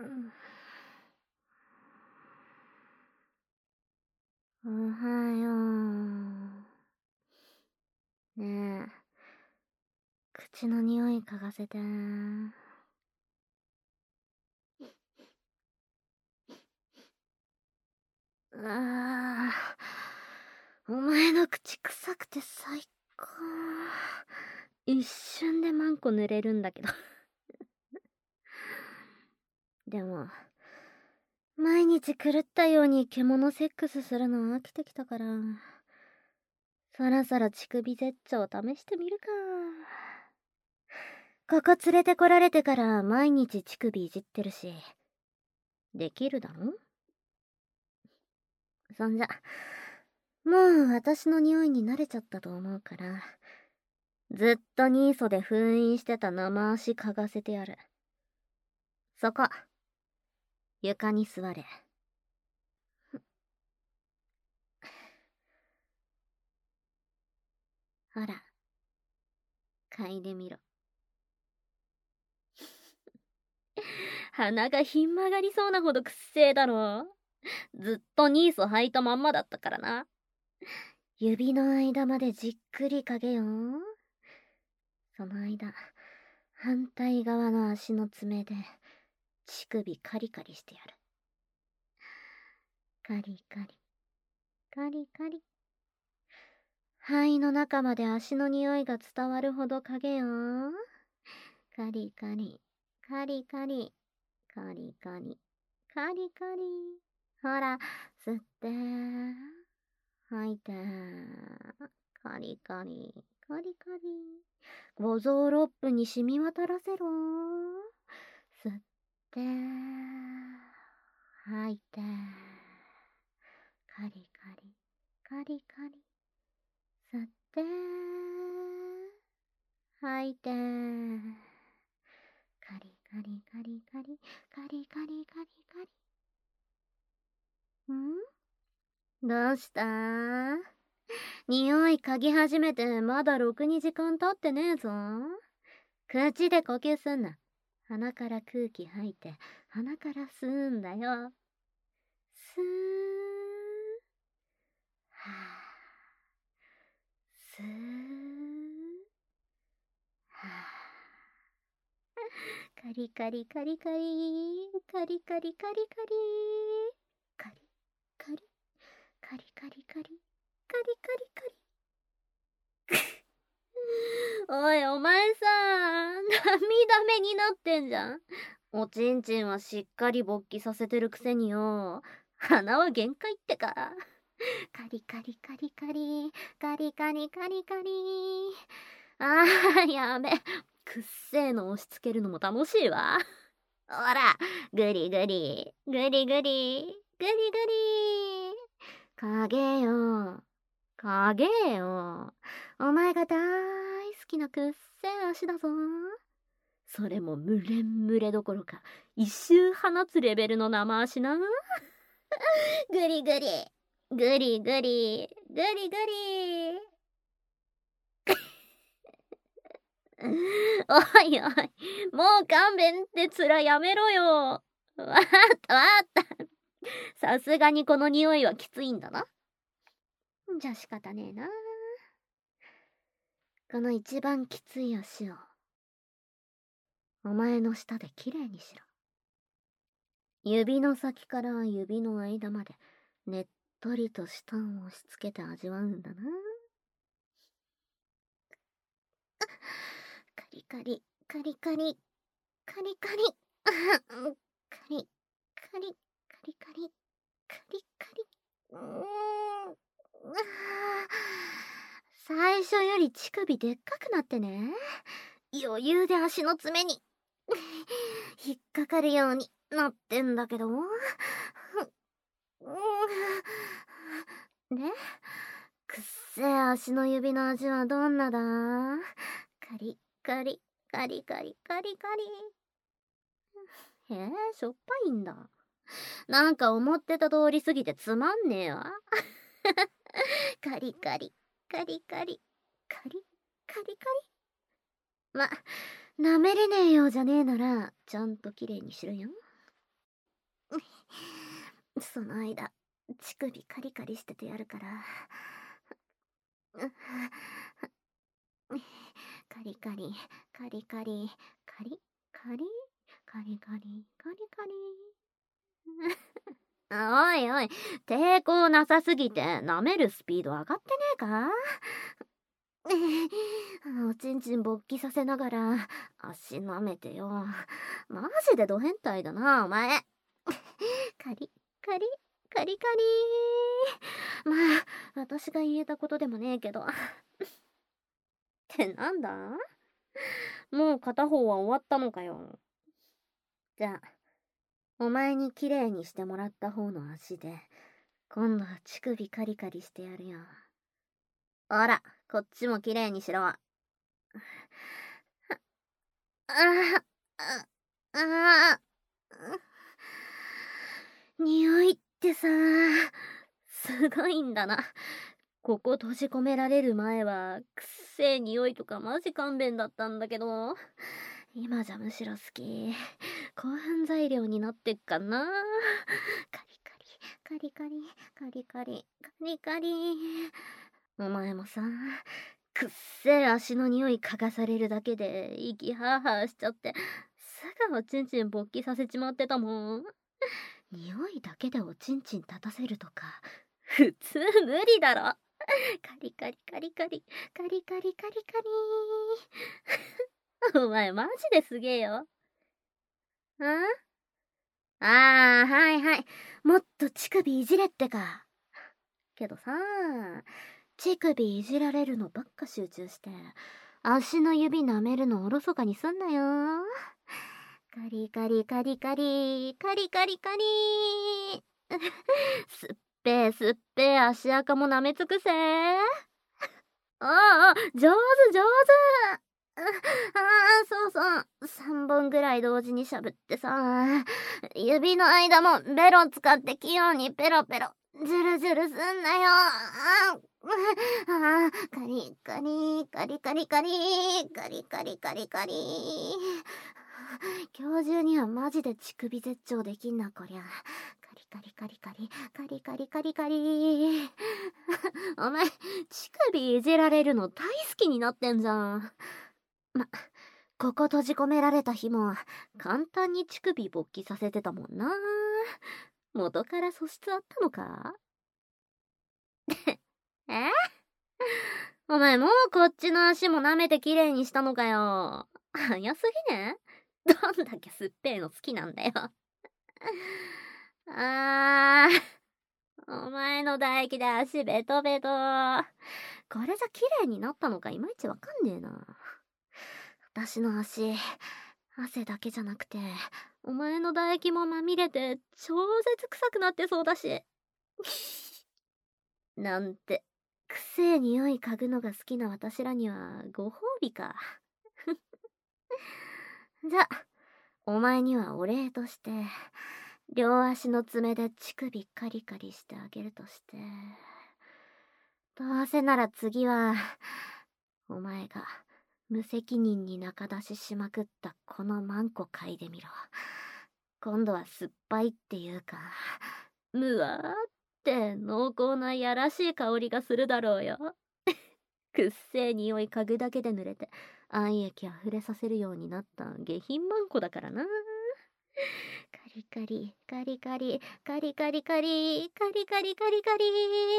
おはよう。ねえ、口の匂い嗅がせて。ああ、お前の口臭くて最高。一瞬でマンコ濡れるんだけど。でも、毎日狂ったように獣セックスするの飽きてきたから、そろそろ乳首絶頂試してみるか。ここ連れてこられてから毎日乳首いじってるし、できるだろ？そんじゃ、もう私の匂いに慣れちゃったと思うから、ずっとニーソで封印してた生足嗅がせてやる。そこ、床に座れ。ほら、嗅いでみろ。鼻がひん曲がりそうなほどくっせえだろ。ずっとニーソ履いたまんまだったからな。指の間までじっくり嗅げよ。その間、反対側の足の爪で乳首カリカリしてやる。カリカリ、カリカリ。肺の中まで足の匂いが伝わるほど嗅げよ。カリカリ、カリカリ、カリカリ、カリカリ。ほら、吸って、吐いて、カリカリ、カリカリ。五臓六腑に染み渡らせろ。吸って、吐いて、カリカリ、カリカリ。吸って、吐いて、カリカリカリカリ、カリカリカリカリ。どうした？匂い嗅ぎ始めてまだ6、2時間経ってねえぞ。口で呼吸すんな。鼻から空気吐いて、鼻から吸うんだよ。吸ー。はぁ。吸ー。はぁ。カリカリカリカリ。カリカリカリカリ。カリカリ。カリカリカリ。カリカリカリ。おい、お前さ、涙目になってんじゃん。おちんちんはしっかり勃起させてるくせによ。鼻は限界ってか。カリカリカリカリ、カリカリカリカリ。あー、やべ。くっせーの押し付けるのも楽しいわ。ほら、グリグリ、グリグリ、グリグリ。影よ。影よ。お前が大好きなくっせえ足だぞ。それもムレンムレどころか、一周放つレベルの生足な。グリグリ、グリグリ、グリグリ。おいおい、もう勘弁って面やめろよ。わかったわかった。さすがにこの匂いはきついんだな。じゃあ仕方ねえな。この一番きつい足を、お前の舌できれいにしろ。指の先から指の間まで、ねっとりと舌を押し付けて味わうんだな。カリカリ、カリカリ、カリカリ、カリ、カリ、カリカリ、カリカリ。最初より乳首でっかくなってね。余裕で足の爪に引っかかるようになってんだけど。で、くっせえ足の指の味はどんなだ？カリカリ、カリカリ、カリカリ。へえ、しょっぱいんだ。なんか思ってた通り過ぎてつまんねえわ。カリカリ、カリカリ、カリ、カリカリ。ま、舐めれねえようじゃねえなら、ちゃんときれいにしろよ。 その間、乳首カリカリしててやるから。カリカリ、カリカリ、カリ、カリ、カリカリ、カリカリ。おいおい、抵抗なさすぎて舐めるスピード上がってねえか？おちんちん勃起させながら足舐めてよ。マジでド変態だな、お前。カリ、カリ、カリカリ。まあ、私が言えたことでもねえけど。ってなんだ？もう片方は終わったのかよ。じゃあ、お前に綺麗にしてもらった方の足で、今度は乳首カリカリしてやるよ。ほら、こっちも綺麗にしろ。ああ、ああ、匂いってさ、すごいんだな。ここ閉じ込められる前は、くっせえ匂いとかマジ勘弁だったんだけど、今じゃむしろ好き。興奮材料になってっかな。カリカリ、カリカリ、カリカリ、カリカリ。お前もさ、くっせえ足の匂い嗅がされるだけで息ハーハーしちゃって、すぐおちんちん勃起させちまってたもん。匂いだけでおちんちん立たせるとか、普通無理だろ。カリカリカリカリ、カリカリカリカリ。お前マジですげえよ。はいはい。もっと乳首いじれってか。けどさ、乳首いじられるのばっか集中して、足の指舐めるのおろそかにすんなよ。カリカリカリカリ、カリカリカリ。すっぺーすっぺー足垢も舐め尽くせ。上手上手。そうそう。3本ぐらい同時にしゃぶってさ、指の間もベロ使って器用にペロペロ、ジュルジュルすんなよ。カリカリ、カリカリカリ、カリカリカリカリ。今日中にはマジで乳首絶頂できんな、こりゃ。カリカリカリカリ、カリカリカリカリ。お前、乳首いじられるの大好きになってんじゃん。ここ閉じ込められた日も簡単に乳首勃起させてたもんな。元から素質あったのか？え？お前もうこっちの足も舐めて綺麗にしたのかよ。早すぎね？どんだけ酸っぱいの好きなんだよ。お前の唾液で足ベトベト。これじゃ綺麗になったのかいまいちわかんねえな。私の足、汗だけじゃなくて、お前の唾液もまみれて超絶臭くなってそうだし。なんて、くせえ匂い嗅ぐのが好きな私らにはご褒美か。じゃ、お前にはお礼として、両足の爪で乳首カリカリしてあげるとして、どうせなら次は、お前が無責任に仲出ししまくったこのマンコ嗅いでみろ。今度は酸っぱいっていうか、むわーって濃厚なやらしい香りがするだろうよ。くっせえ匂い嗅ぐだけで濡れて、愛液溢れさせるようになった下品マンコだからな。カリカリ、カリカリ、カリカリカリ、カリカリカリカリ。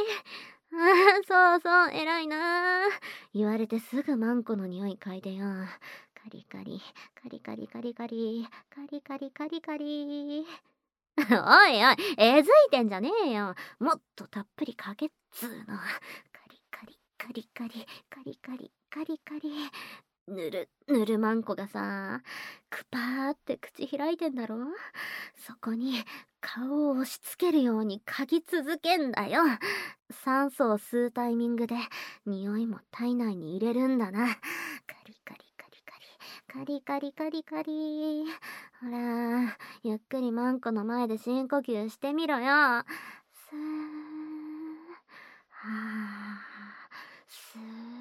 そうそう、偉いな。言われてすぐマンコの匂い嗅いでよ。カリカリ、カリカリカリカリ、カリカリカリカリ。おいおい、えずいてんじゃねえよ。もっとたっぷりかけっつーの。カリカリ、カリカリ、カリカリ、カリカリ。ぬるまんこがさ、くぱーって口開いてんだろ？そこに顔を押し付けるように嗅ぎ続けんだよ。酸素を吸うタイミングで匂いも体内に入れるんだな。カリカリカリカリ、カリカリカリカリ。ほら、ゆっくりマンコの前で深呼吸してみろよ。スー、はー、スー、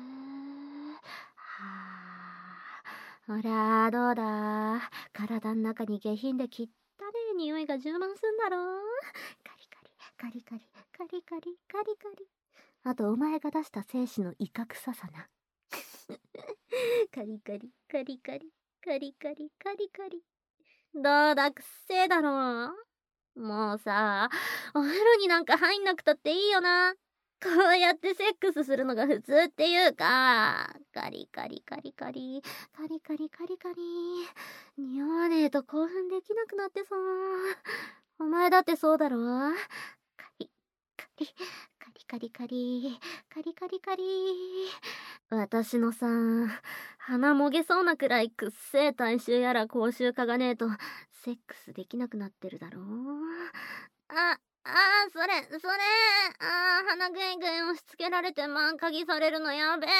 はー。ほら、どうだ？体ん中に下品できったねえ匂いが充満すんだろ？カリカリカリ、カリカリ、カリカリ。あと、お前が出した精子の威嚇ささな。カリカリ、カリカリ、カリカリ、カリカリ。どうだ、くっせえだろ。もうさ、お風呂になんか入んなくたっていいよな。こうやってセックスするのが普通っていうか、カリカリカリカリ、カリカリカリカリ。匂わねえと興奮できなくなってさ。お前だってそうだろ。カリ、カリ、カリカリカリ、カリカリカリ。私のさ、鼻もげそうなくらいくっせえ体臭やら口臭嗅がねえと、セックスできなくなってるだろ。それ、鼻ぐいぐい押し付けられて満鍵されるのやべえ。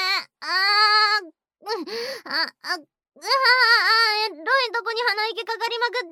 エロいとこに鼻息かかりまくって、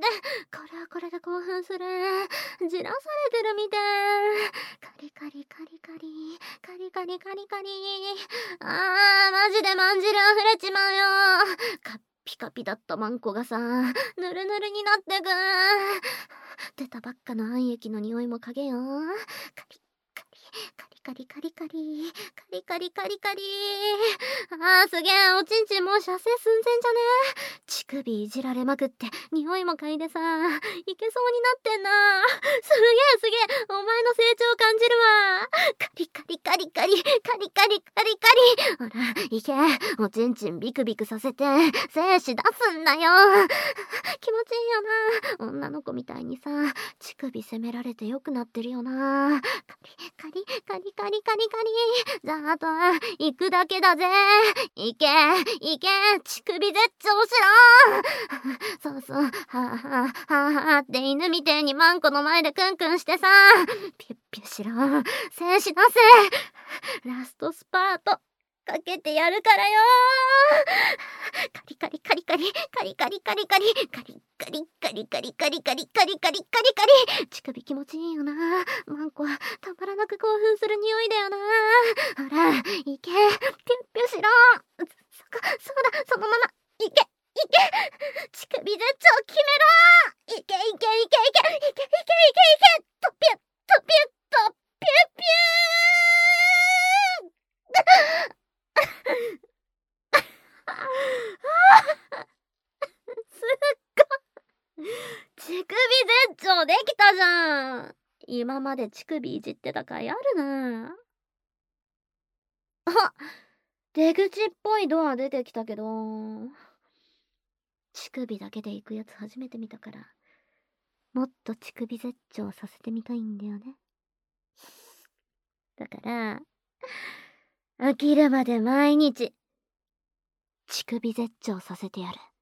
これはこれで興奮する。じらされてるみてえ。カリカリカリカリ、カリカリカリカリ。マジでまんじる溢れちまうよ。カッピカピだったマンコがさ、ぬるぬるになってく。出たばっかの暗液の匂いも嗅げよ。カリカリカリカリカリカリカリカリカリ。すげえ、おちんちんもう射精寸前じゃね。乳首いじられまくって匂いも嗅いでさ、いけそうになってんな。すげえ、お前の成長感じるわ。カリカリカリカリカリカリカリカリ。ほらいけ、おちんちんビクビクさせて精子出すんだよ。気持ちいいよな。女の子みたいにさ、乳首責められてよくなってるよな。カリカリカリカリカリ。じゃあ、あとは行くだけだぜ。いけ、乳首絶頂しろ。そう、はぁって犬みてえにマンコの前でクンクンしてさ、ピュッピュしろ。精子出せ。ラストスパートかけてやるからよ。カリカリカリカリカリカリカリカリカリカリカリカリカリカリカリカリカリカリ。乳首気持ちいいよな。マンコはたまらなく興奮する匂いだよな。ほらいけ、ピュッピュしろ。そうだ、そのままいけ、乳首絶頂決めろ。いけ、とピュッとピュッとピュッピュー。すっごい。乳首絶頂できたじゃん。今まで乳首いじってた甲斐あるな。出口っぽいドア出てきたけど、乳首だけで行くやつ初めて見たから、もっと乳首絶頂させてみたいんだよね。だから、飽きるまで毎日、乳首絶頂させてやる。